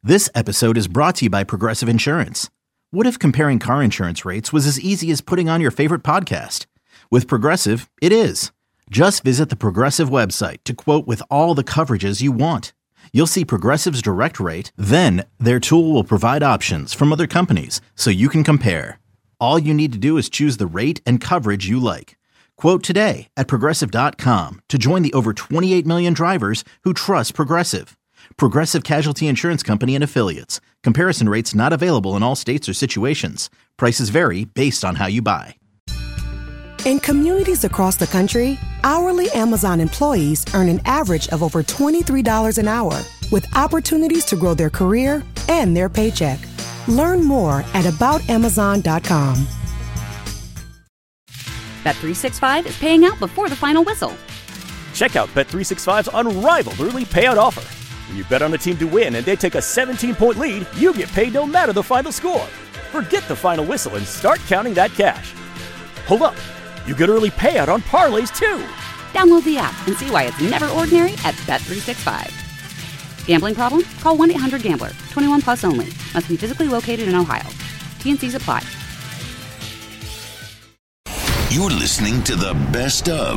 This episode is brought to you by Progressive Insurance. What if comparing car insurance rates was as easy as putting on your favorite podcast? With Progressive, it is. Just visit the Progressive website to quote with all the coverages you want. You'll see Progressive's direct rate, then their tool will provide options from other companies so you can compare. All you need to do is choose the rate and coverage you like. Quote today at Progressive.com to join the over 28 million drivers who trust Progressive. Progressive Casualty Insurance Company and Affiliates. Comparison rates not available in all states or situations. Prices vary based on how you buy. In communities across the country, hourly Amazon employees earn an average of over $23 an hour, with opportunities to grow their career and their paycheck. Learn more at aboutamazon.com. Bet365 is paying out before the final whistle. Check out Bet365's unrivaled early payout offer. When you bet on a team to win and they take a 17-point lead, you get paid no matter the final score. Forget the final whistle and start counting that cash. Hold up. You get early payout on parlays, too. Download the app and see why it's never ordinary at Bet365. Gambling problem? Call 1-800-GAMBLER. 21 plus only. Must be physically located in Ohio. T&Cs apply. You're listening to the best of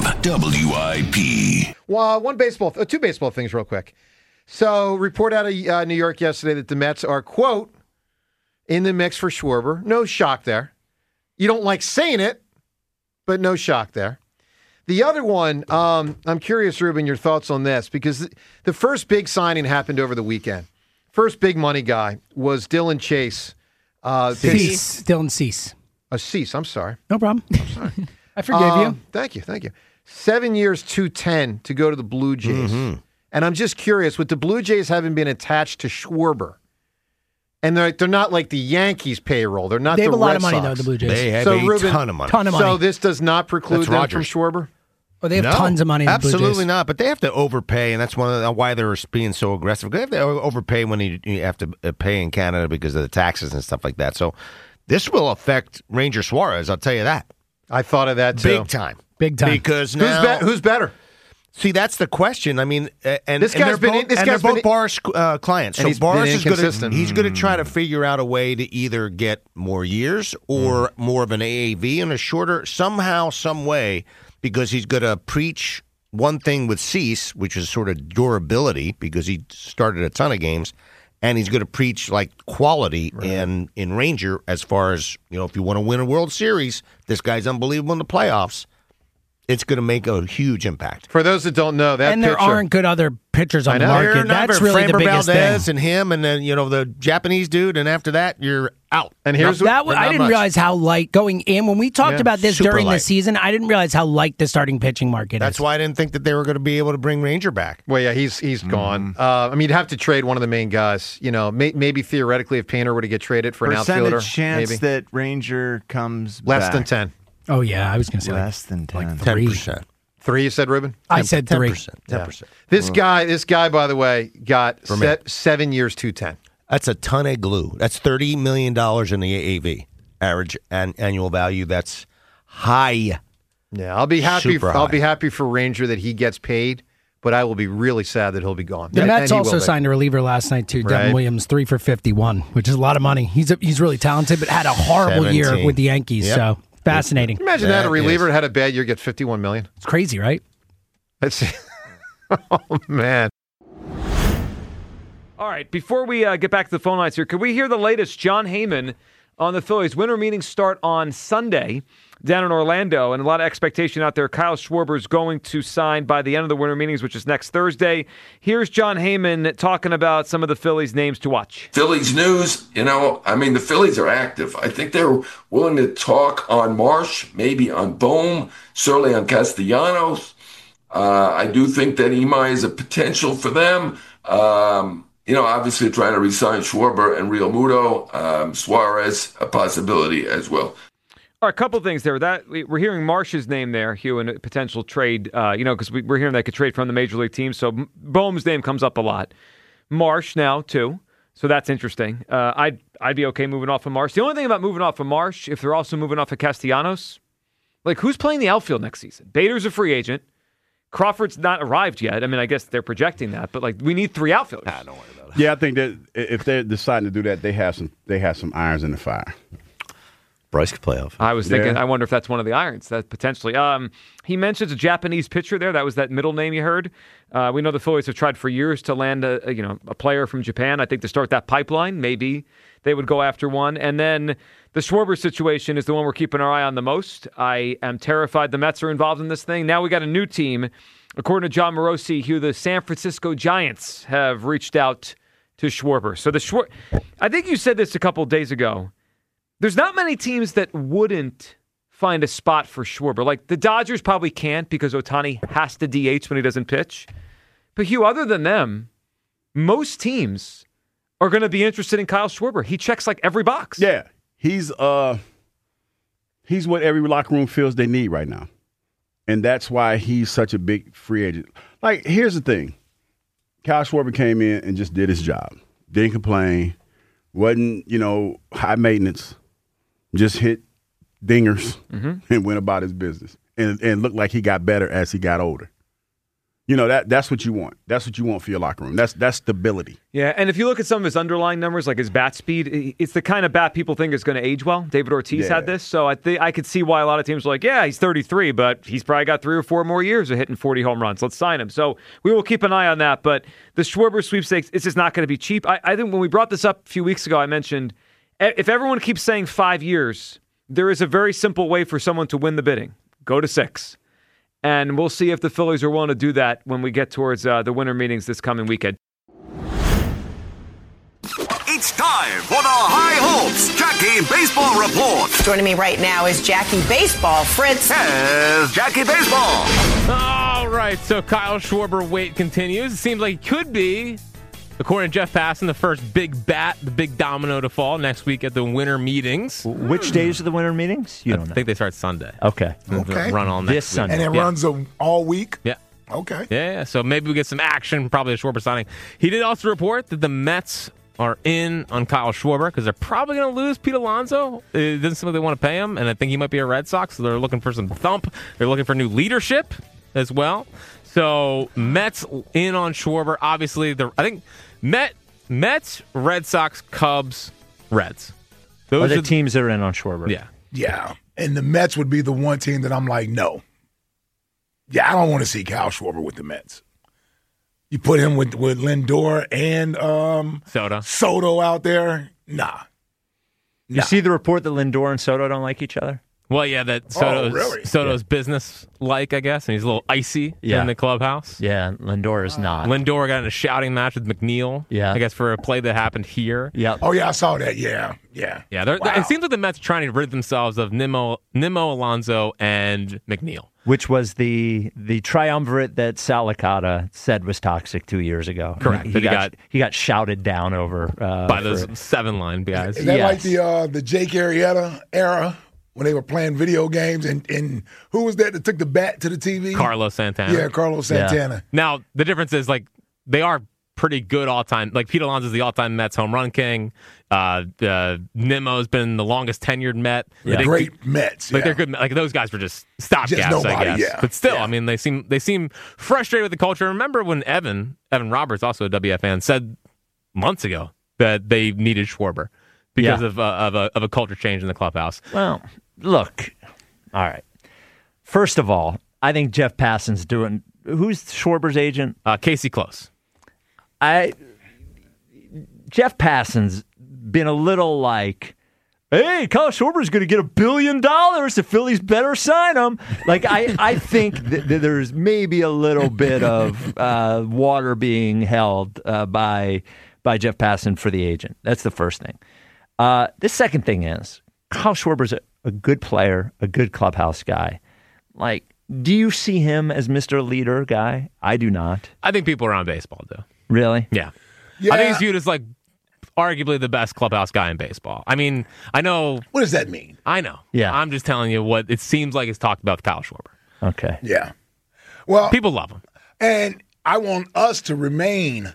WIP. Well, two baseball things real quick. So, report out of New York yesterday that the Mets are, quote, in the mix for Schwarber. No shock there. You don't like saying it, but no shock there. The other one, I'm curious, Ruben, your thoughts on this, because the first big signing happened over the weekend. First big money guy was Dylan Chase. Dylan Cease. Cease, I'm sorry. No problem. I'm sorry. I forgive you. Thank you. 7 years, $210 to go to the Blue Jays. Mm-hmm. And I'm just curious, with the Blue Jays having been attached to Schwarber, and they're not like the Yankees payroll. They're not the Red Sox. They have a lot of money, though, the Blue Jays. They have a ton of money. So this does not preclude them from Schwarber? Oh, they have tons of money in the Blue Jays. Absolutely not, but they have to overpay, and that's one of why they're being so aggressive. They have to overpay when you have to pay in Canada because of the taxes and stuff like that. So this will affect Ranger Suarez, I'll tell you that. I thought of that, too. Big time. Because now... Who's better? See, that's the question. I mean, they're both Boris clients. So Boris is he's going to try to figure out a way to either get more years or more of an AAV and a shorter, somehow, some way, because he's going to preach one thing with Cease, which is sort of durability, because he started a ton of games, and he's going to preach like quality in Ranger as far as, if you want to win a World Series, this guy's unbelievable in the playoffs. It's going to make a huge impact. For those that don't know, that there aren't good other pitchers on the market. That's really the biggest Valdez thing. And him, and then the Japanese dude, and after that, you're out. And here's I didn't realize how light going in when we talked about this during the season. I didn't realize how light the starting pitching market is. That's why I didn't think that they were going to be able to bring Ranger back. Well, yeah, he's gone. You'd have to trade one of the main guys. Maybe theoretically, if Painter were to get traded for an outfielder, chance that Ranger comes less back. than 10. Oh yeah, I was going to say less than 10. Like 10%. 3, you said, Ruben? I said 3. 10%. This guy, by the way, got 7 years, $210. That's a ton of glue. That's $30 million in the AAV, average annual value. That's high. Yeah, I'll be happy. Super I'll high. be happy for Ranger that he gets paid, but I will be really sad that he'll be gone. The Mets also signed a reliever last night too, Devin Williams, 3 for $51, which is a lot of money. He's really talented, but had a horrible year with the Yankees. Yep. So fascinating. Imagine that a reliever had a bad year, get $51 million. It's crazy, right? Let's see. Oh man. All right, before we get back to the phone lines here, could we hear the latest? Jon Heyman on the Phillies. Winter meetings start on Sunday down in Orlando, and a lot of expectation out there. Kyle Schwarber is going to sign by the end of the winter meetings, which is next Thursday. Here's Jon Heyman talking about some of the Phillies' names to watch. Phillies news, the Phillies are active. I think they're willing to talk on Marsh, maybe on Bohm, certainly on Castellanos. I do think that Imai is a potential for them. Obviously trying to re-sign Schwarber and Real Muto, Suarez, a possibility as well. All right, a couple things there. That we're hearing Marsh's name there, Hugh, in a potential trade, because we're hearing they could trade from the Major League team. So Bohm's name comes up a lot. Marsh now, too. So that's interesting. I'd be okay moving off of Marsh. The only thing about moving off of Marsh, if they're also moving off of Castellanos, like who's playing the outfield next season? Bader's a free agent. Crawford's not arrived yet. I mean, I guess they're projecting that, but like we need 3 outfielders. Don't worry about it. Yeah, I think that if they're deciding to do that, they have some irons in the fire. Bryce could play off. I was thinking, I wonder if that's one of the irons that potentially. He mentions a Japanese pitcher there. That was that middle name you heard. We know the Phillies have tried for years to land a player from Japan. I think to start that pipeline, maybe they would go after one. And then the Schwarber situation is the one we're keeping our eye on the most. I am terrified the Mets are involved in this thing. Now we got a new team. According to John Morosi, who the San Francisco Giants have reached out to Schwarber. So I think you said this a couple days ago. There's not many teams that wouldn't find a spot for Schwarber. Like the Dodgers probably can't because Ohtani has to DH when he doesn't pitch. But Hugh, other than them, most teams are going to be interested in Kyle Schwarber. He checks like every box. Yeah, he's what every locker room feels they need right now. And that's why he's such a big free agent. Like, here's the thing. Kyle Schwarber came in and just did his job. Didn't complain. Wasn't, high maintenance. Just hit dingers and went about his business. And looked like he got better as he got older. That's what you want. That's what you want for your locker room. That's stability. Yeah, and if you look at some of his underlying numbers, like his bat speed, it's the kind of bat people think is going to age well. David Ortiz had this, so I could see why a lot of teams are like, yeah, he's 33, but he's probably got 3 or 4 more years of hitting 40 home runs. Let's sign him. So we will keep an eye on that. But the Schwarber sweepstakes, it's just not going to be cheap. I think when we brought this up a few weeks ago, I mentioned if everyone keeps saying 5 years, there is a very simple way for someone to win the bidding. Go to 6. And we'll see if the Phillies are willing to do that when we get towards the winter meetings this coming weekend. It's time for the High Hopes Jackie Baseball Report. Joining me right now is Jackie Baseball. Fritz. Yes, Jackie Baseball. All right, so Kyle Schwarber wait continues. It seems like he could be, according to Jeff Passan, the first big bat, the big domino to fall next week at the winter meetings. Which days are the winter meetings? You don't know. I think they start Sunday. Okay. Run all next this week. Sunday. And it runs all week? Yeah. Okay. Yeah, so maybe we get some action, probably a Schwarber signing. He did also report that the Mets are in on Kyle Schwarber because they're probably going to lose Pete Alonso. It doesn't seem like they want to pay him, and I think he might be a Red Sox, so they're looking for some thump. They're looking for new leadership as well. So Mets in on Schwarber. Obviously, I think Mets, Red Sox, Cubs, Reds. Those are the teams that are in on Schwarber. Yeah. Yeah. And the Mets would be the one team that I'm like, no. Yeah, I don't want to see Kyle Schwarber with the Mets. You put him with Lindor and Soto out there? Nah. You see the report that Lindor and Soto don't like each other? Well, yeah, that Soto's business-like, I guess, and he's a little icy in the clubhouse. Yeah, Lindor is not. Lindor got in a shouting match with McNeil, I guess, for a play that happened here. Yeah. Oh, yeah, I saw that. Yeah. It seems like the Mets are trying to rid themselves of Nimmo, Alonso, and McNeil. Which was the triumvirate that Sal Licata said was toxic 2 years ago. Correct. He got shouted down over by those 7-line guys. Is that like the Jake Arrieta era? When they were playing video games, and who was that took the bat to the TV? Carlos Santana. Yeah, Carlos Santana. Yeah. Now, the difference is, like, they are pretty good all-time. Like, Pete Alonso's the all-time Mets home run king. Nimmo's been the longest tenured Met. Yeah. Great Mets. Like, they're good. Like, those guys were just stopgaps, I guess. Yeah. But still, I mean, they seem frustrated with the culture. Remember when Evan Roberts, also a WF fan, said months ago that they needed Schwarber because of a culture change in the clubhouse. Well, look, all right. First of all, I think Jeff Passan's doing. Who's Schwarber's agent? Casey Close. Jeff Passan's been a little like, hey, Kyle Schwarber's going to get $1 billion. The Phillies better sign him. Like, I think that there's maybe a little bit of water being held by Jeff Passan for the agent. That's the first thing. The second thing is, Kyle Schwarber's a good player, a good clubhouse guy. Like, do you see him as Mr. Leader guy? I do not. I think people around baseball do. Really? Yeah. I think he's viewed as, like, arguably the best clubhouse guy in baseball. I mean, I know. What does that mean? I know. Yeah. I'm just telling you what it seems like is talked about with Kyle Schwarber. Okay. Yeah. Well, people love him. And I want us to remain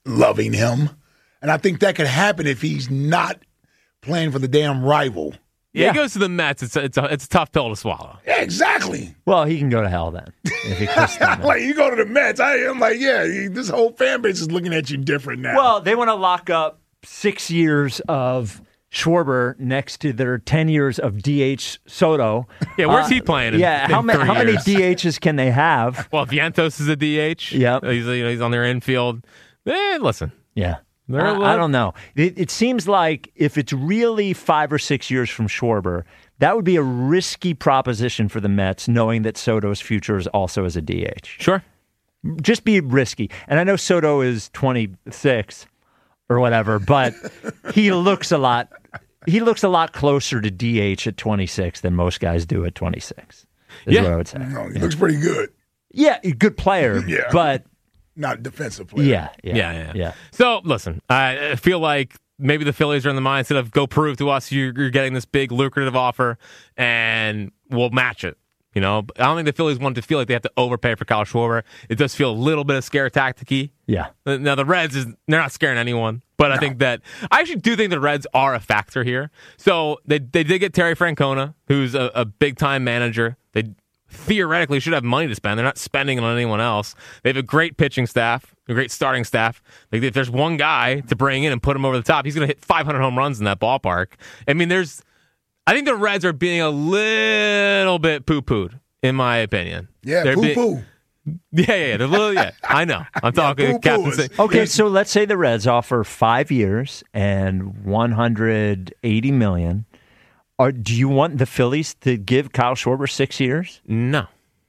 loving him. And I think that could happen if he's not playing for the damn rival Yeah, he goes to the Mets. It's a tough pill to swallow. Yeah, exactly. Well, he can go to hell then. If he like, you go to the Mets. I'm like, this whole fan base is looking at you different now. Well, they want to lock up 6 years of Schwarber next to their 10 years of DH Soto. Yeah, where's he playing? How many DHs can they have? Well, Vientos is a DH. Yeah, he's on their infield. Listen. Yeah. I don't know. It seems like if it's really 5 or 6 years from Schwarber, that would be a risky proposition for the Mets, knowing that Soto's future is also as a DH. Sure. Just be risky. And I know Soto is 26 or whatever, but he looks a lot closer to DH at 26 than most guys do at 26. Is what I would say. No, he looks pretty good. Yeah, good player, but not a defensive player. Yeah. So, listen, I feel like maybe the Phillies are in the mindset of go prove to us you're getting this big lucrative offer and we'll match it. I don't think the Phillies want to feel like they have to overpay for Kyle Schwarber. It does feel a little bit of scare tactic-y. Yeah. Now, the Reds, they're not scaring anyone, but I actually do think the Reds are a factor here. So they did get Terry Francona, who's a big-time manager. They theoretically should have money to spend. They're not spending it on anyone else. They have a great pitching staff, a great starting staff. Like, if there's one guy to bring in and put him over the top, he's going to hit 500 home runs in that ballpark. I mean, I think the Reds are being a little bit poo-pooed, in my opinion. Yeah, poo-poo. They're a little, I know. I'm talking Captain. Okay, so let's say the Reds offer 5 years and $180 million. Do you want the Phillies to give Kyle Schwarber 6 years? No.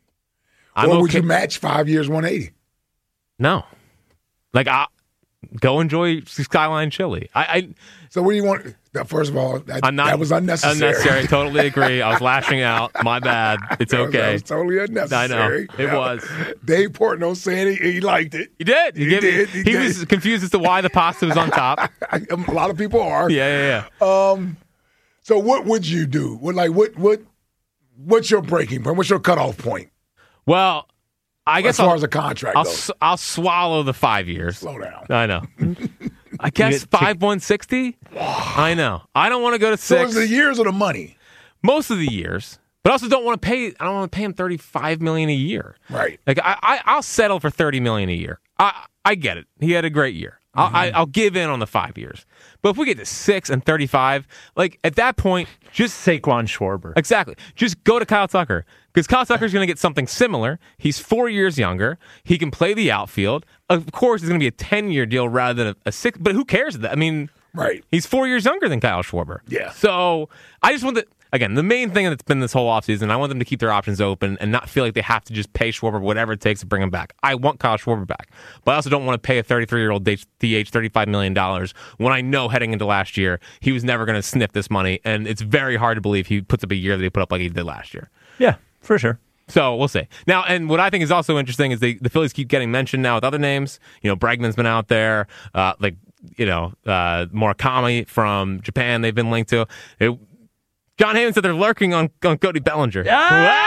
Or would you match 5 years, 180? No. Like, go enjoy Skyline Chili. So what do you want? First of all, that was unnecessary. Unnecessary. Totally agree. I was lashing out. My bad. It's okay. That was totally unnecessary. I know. It was. Dave Portnoy saying he liked it. He did. He was confused as to why the pasta was on top. A lot of people are. Yeah. So what would you do? What's your breaking point? What's your cutoff point? Well, I guess as far as a contract goes, I'll swallow the 5 years. Slow down. I know. I guess 160. I know. I don't want to go to 6. So it's the years or the money? Most of the years, but I also don't want to pay. I don't want to pay him $35 million a year. Right. Like I'll settle for $30 million a year. I get it. He had a great year. I'll give in on the 5 years. But if we get to 6 and 35, like at that point, just Saquon Schwarber. Exactly. Just go to Kyle Tucker because Kyle Tucker's going to get something similar. He's 4 years younger. He can play the outfield. Of course, it's going to be a 10-year deal rather than a 6. But who cares? I mean, right. He's 4 years younger than Kyle Schwarber. Yeah. So I just want again, the main thing that's been this whole offseason, I want them to keep their options open and not feel like they have to just pay Schwarber whatever it takes to bring him back. I want Kyle Schwarber back. But I also don't want to pay a 33-year-old DH $35 million when I know heading into last year he was never going to sniff this money, and it's very hard to believe he puts up a year that he put up like he did last year. Yeah, for sure. So we'll see. Now, and what I think is also interesting is the Phillies keep getting mentioned now with other names. Bregman's been out there. Murakami from Japan they've been linked to. John Heyman said they're lurking on Cody Bellinger. Which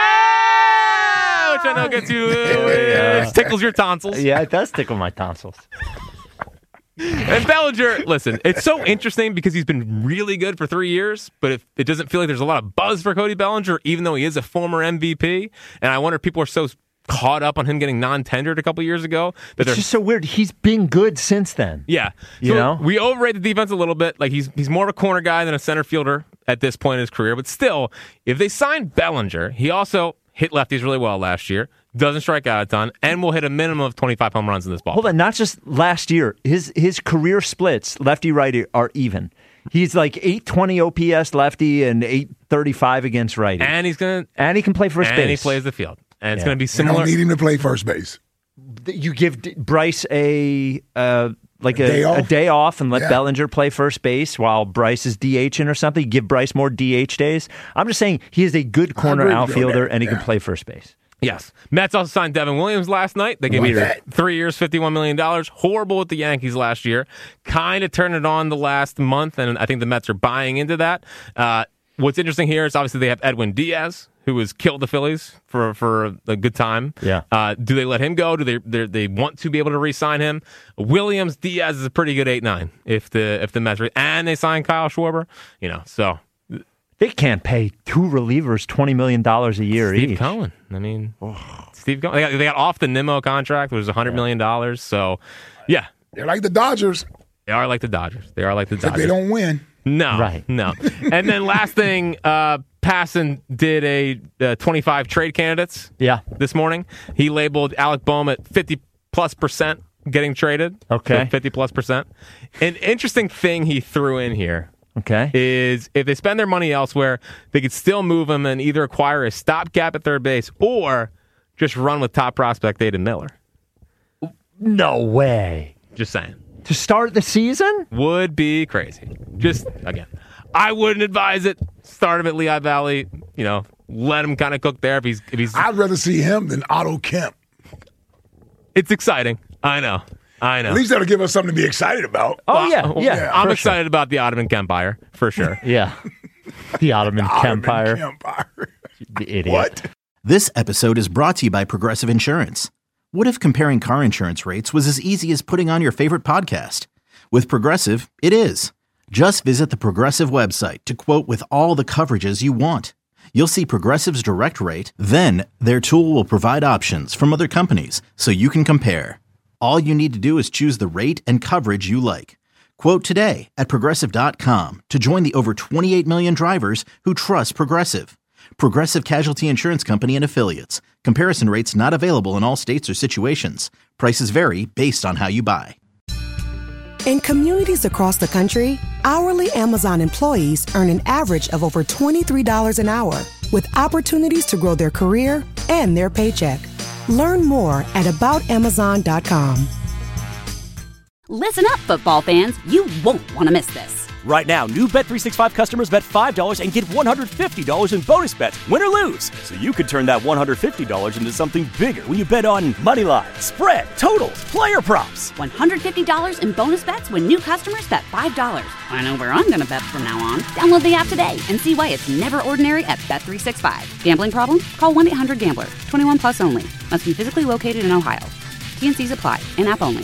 I know gets you, tickles your tonsils. Yeah, it does tickle my tonsils. And Bellinger, listen, it's so interesting because he's been really good for 3 years, but if it doesn't feel like there's a lot of buzz for Cody Bellinger, even though he is a former MVP, and I wonder if people are so caught up on him getting non-tendered a couple years ago. It's just so weird. He's been good since then. Yeah. We overrate the defense a little bit. Like he's more of a corner guy than a center fielder at this point in his career. But still, if they sign Bellinger, he also hit lefties really well last year, doesn't strike out a ton, and will hit a minimum of 25 home runs in this ball. Hold on, not just last year. His career splits, lefty-righty, are even. He's like 820 OPS lefty and 835 against righty. And he can play first base. And he plays the field. And it's going to be similar. You don't need him to play first base. You give Bryce a day off and let Bellinger play first base while Bryce is DHing or something. You give Bryce more DH days. I'm just saying he is a good corner outfielder and he can play first base. Yes. Mets also signed Devin Williams last night. They gave him 3 years, $51 million. Horrible with the Yankees last year. Kind of turned it on the last month, and I think the Mets are buying into that. What's interesting here is obviously they have Edwin Diaz, who has killed the Phillies for a good time. Yeah. Do they let him go? Do they want to be able to re-sign him? Williams, Diaz is a pretty good 8-9 if the Mets and they sign Kyle Schwarber. So They can't pay two relievers $20 million a year Steve each. Cohen. I mean, Steve Cohen. They got off the Nimmo contract, which was $100 million. So, yeah. They're like the Dodgers. They are like the Dodgers. Except they don't win. No. Right. No. And then last thing, Passan did a 25 trade candidates this morning. He labeled Alec Boehm at 50+% getting traded. Okay. So 50+%. An interesting thing he threw in here. Okay. Is if they spend their money elsewhere, they could still move him and either acquire a stopgap at third base or just run with top prospect Aiden Miller. No way. Just saying. To start the season? Would be crazy. Just, again, I wouldn't advise it. Start him at Lehigh Valley. Let him kind of cook there. If he's. I'd rather see him than Otto Kemp. It's exciting. I know. At least that'll give us something to be excited about. Oh, yeah. I'm excited about the Ottoman Kempire, for sure. Yeah. The Ottoman Kempire. The idiot. What? This episode is brought to you by Progressive Insurance. What if comparing car insurance rates was as easy as putting on your favorite podcast? With Progressive, it is. Just visit the Progressive website to quote with all the coverages you want. You'll see Progressive's direct rate, then their tool will provide options from other companies so you can compare. All you need to do is choose the rate and coverage you like. Quote today at Progressive.com to join the over 28 million drivers who trust Progressive. Progressive Casualty Insurance Company and Affiliates. Comparison rates not available in all states or situations. Prices vary based on how you buy. In communities across the country, hourly Amazon employees earn an average of over $23 an hour, with opportunities to grow their career and their paycheck. Learn more at aboutamazon.com. Listen up, football fans. You won't want to miss this. Right now, new Bet365 customers bet $5 and get $150 in bonus bets, win or lose. So you could turn that $150 into something bigger when you bet on money line, spread, totals, player props. $150 in bonus bets when new customers bet $5. I know where I'm going to bet from now on. Download the app today and see why it's never ordinary at Bet365. Gambling problem? Call 1-800-GAMBLER. 21 plus only. Must be physically located in Ohio. T&Cs apply. In-app only.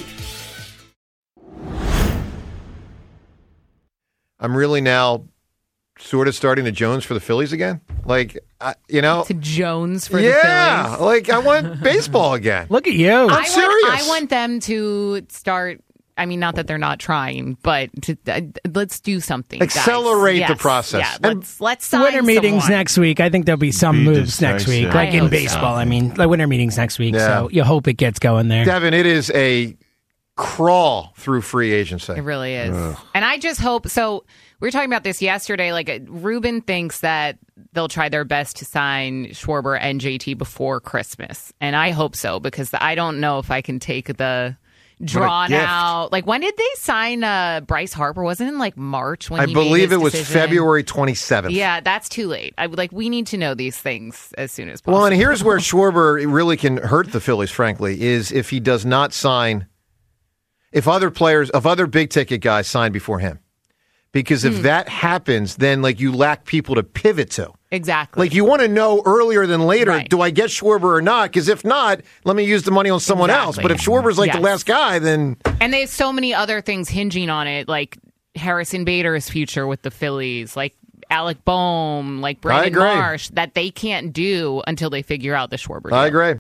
I'm really now sort of starting to Jones for the Phillies again. To Jones for the Phillies? Yeah, I want baseball again. Look at you. I'm serious. I want them to start. I mean, not that they're not trying, but let's do something. Accelerate the process. Yeah, let's sign winter meetings someone. next week. I think there'll be some moves next week, like in baseball. So. I mean, winter meetings next week. Yeah. So you hope it gets going there. Devin, it is a crawl through free agency. It really is. And I just hope so. We were talking about this yesterday. Ruben thinks that they'll try their best to sign Schwarber and JT before Christmas. And I hope so, because I don't know if I can take the drawn out. When did they sign Bryce Harper? Wasn't it in March when I he believe made his it was decision? February 27th. Yeah, that's too late. We need to know these things as soon as possible. Well, and here's where Schwarber really can hurt the Phillies, frankly, is if he does not sign, if other big ticket guys sign before him. Because if that happens, then you lack people to pivot to. Exactly. You want to know earlier than later, Right. do I get Schwarber or not? Because if not, let me use the money on someone else. But if Schwarber's the Yes. last guy, then... And there's so many other things hinging on it, like Harrison Bader's future with the Phillies, like Alec Boehm, like Brandon agree. Marsh, that they can't do until they figure out the Schwarber deal. I agree.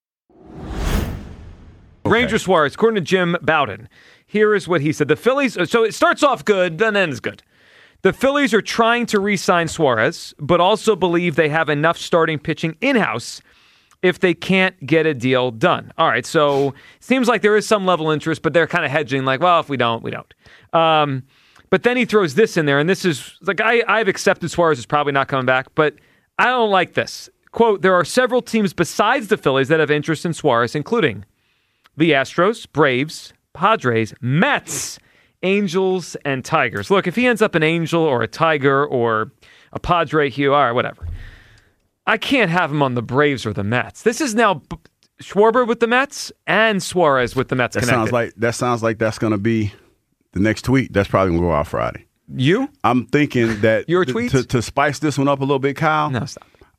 Ranger Suarez, according to Jim Bowden, here is what he said. The Phillies, so it starts off good, then ends good. The Phillies are trying to re-sign Suarez, but also believe they have enough starting pitching in-house if they can't get a deal done. All right, so it seems like there is some level of interest, but they're kind of hedging, if we don't, we don't. But then he throws this in there, and this is, I've accepted Suarez is probably not coming back, but I don't like this. Quote, there are several teams besides the Phillies that have interest in Suarez, including the Astros, Braves, Padres, Mets, Angels, and Tigers. Look, if he ends up an Angel or a Tiger or a Padre, Hugh, or whatever, I can't have him on the Braves or the Mets. This is now Schwarber with the Mets and Suarez with the Mets connected. That sounds like that's going to be the next tweet. That's probably going to go out Friday. You? I'm thinking that your tweet to spice this one up a little bit, Kyle. No, stop.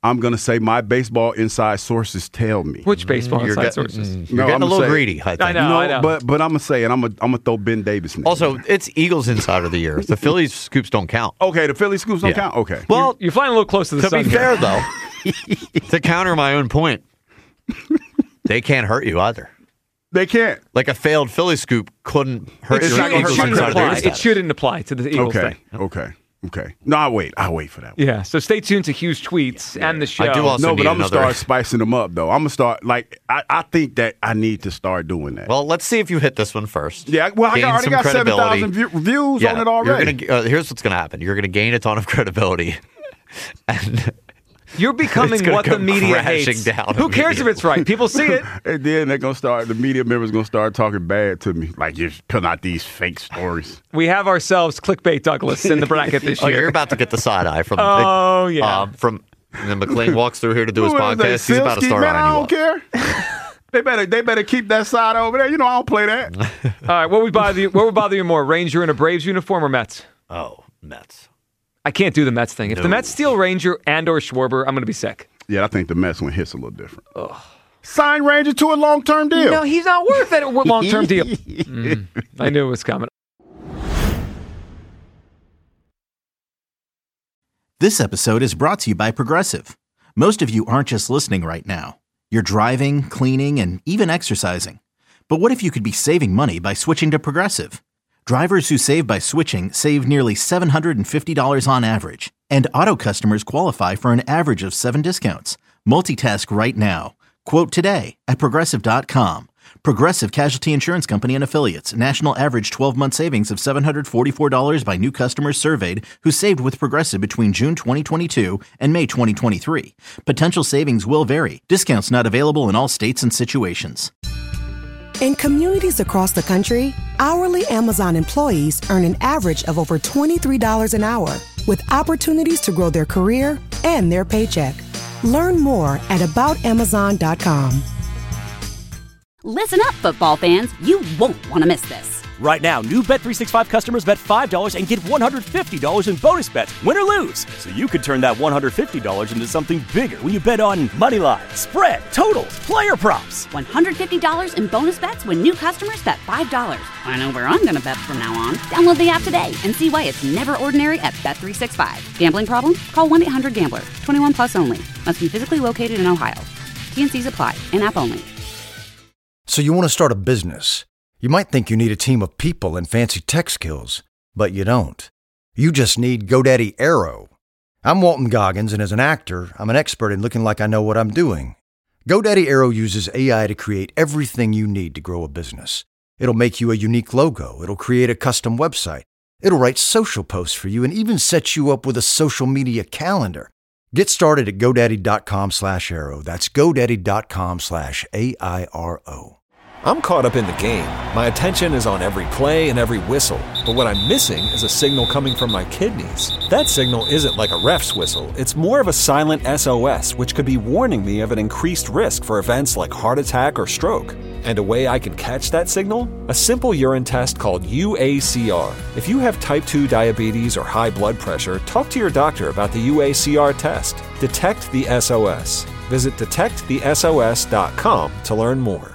I'm going to say my baseball inside sources tell me. Which baseball inside sources? You're getting a little greedy, I think. I know. But I'm going to say, and I'm going to throw Ben Davis in. Also, it's Eagles Insider of the Year. The Phillies scoops don't count. Okay, the Phillies scoops don't count? Okay. Well, you're flying a little close to the sun. To be fair, though, to counter my own point, they can't hurt you either. They can't. Like a failed Philly scoop couldn't hurt you. It shouldn't apply to the Eagles thing. Okay. No, I'll wait for that one. Yeah, so stay tuned to Hugh's tweets and the show. I do also but need I'm going to start spicing them up, though. I'm going to start, I think that I need to start doing that. Well, let's see if you hit this one first. Yeah, well, I already got 7,000 views on it already. Here's what's going to happen. You're going to gain a ton of credibility. And you're becoming what the media hates. Who cares if it's right? People see it. And then they're going to start, the media members going to start talking bad to me. Like, you're putting out these fake stories. We have ourselves clickbait Douglas in the bracket this year. You're about to get the side eye from from and then McLean walks through here to do his podcast. He's about to start man, eyeing you up. I don't care. They better keep that side over there. You know I don't play that. All right, what would bother you more, Ranger in a Braves uniform or Mets? Oh, Mets. I can't do the Mets thing. If the Mets steal Ranger and or Schwarber, I'm going to be sick. Yeah, I think the Mets one hits a little different. Ugh. Sign Ranger to a long-term deal. No, he's not worth it. Long-term deal. I knew it was coming. This episode is brought to you by Progressive. Most of you aren't just listening right now. You're driving, cleaning, and even exercising. But what if you could be saving money by switching to Progressive? Drivers who save by switching save nearly $750 on average. And auto customers qualify for an average of 7 discounts. Multitask right now. Quote today at Progressive.com. Progressive Casualty Insurance Company and Affiliates. National average 12-month savings of $744 by new customers surveyed who saved with Progressive between June 2022 and May 2023. Potential savings will vary. Discounts not available in all states and situations. In communities across the country, hourly Amazon employees earn an average of over $23 an hour, with opportunities to grow their career and their paycheck. Learn more at aboutamazon.com. Listen up, football fans. You won't want to miss this. Right now, new Bet365 customers bet $5 and get $150 in bonus bets, win or lose. So you could turn that $150 into something bigger when you bet on money line, spread, totals, player props. $150 in bonus bets when new customers bet $5. I know where I'm going to bet from now on. Download the app today and see why it's never ordinary at Bet365. Gambling problem? Call 1-800-GAMBLER. 21 plus only. Must be physically located in Ohio. T&Cs apply. In-app only. So you want to start a business. You might think you need a team of people and fancy tech skills, but you don't. You just need GoDaddy Aero. I'm Walton Goggins, and as an actor, I'm an expert in looking like I know what I'm doing. GoDaddy Aero uses AI to create everything you need to grow a business. It'll make you a unique logo. It'll create a custom website. It'll write social posts for you and even set you up with a social media calendar. Get started at GoDaddy.com/Aero. That's GoDaddy.com/AIRO. I'm caught up in the game. My attention is on every play and every whistle. But what I'm missing is a signal coming from my kidneys. That signal isn't like a ref's whistle. It's more of a silent SOS, which could be warning me of an increased risk for events like heart attack or stroke. And a way I can catch that signal? A simple urine test called UACR. If you have type 2 diabetes or high blood pressure, talk to your doctor about the UACR test. Detect the SOS. Visit detectthesos.com to learn more.